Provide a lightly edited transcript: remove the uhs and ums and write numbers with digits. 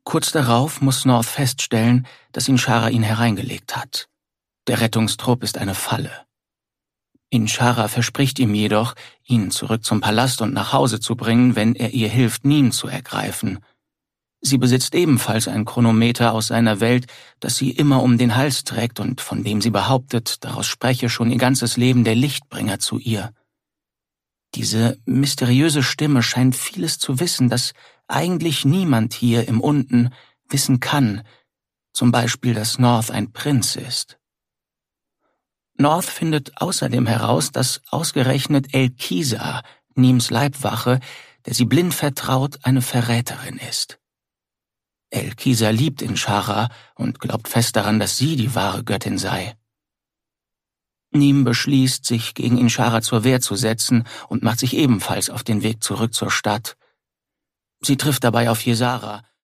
Kurz darauf muss North feststellen, dass Inshara ihn hereingelegt hat. Der Rettungstrupp ist eine Falle. Inshara verspricht ihm jedoch, ihn zurück zum Palast und nach Hause zu bringen, wenn er ihr hilft, Nin zu ergreifen. Sie besitzt ebenfalls ein Chronometer aus seiner Welt, das sie immer um den Hals trägt und von dem sie behauptet, daraus spreche schon ihr ganzes Leben der Lichtbringer zu ihr. Diese mysteriöse Stimme scheint vieles zu wissen, das eigentlich niemand hier im Unten wissen kann, zum Beispiel, dass North ein Prinz ist. North findet außerdem heraus, dass ausgerechnet Elkisa, Nims Leibwache, der sie blind vertraut, eine Verräterin ist. Elkisa liebt Inshara und glaubt fest daran, dass sie die wahre Göttin sei. Nim beschließt, sich gegen Inshara zur Wehr zu setzen und macht sich ebenfalls auf den Weg zurück zur Stadt. Sie trifft dabei auf Jesara,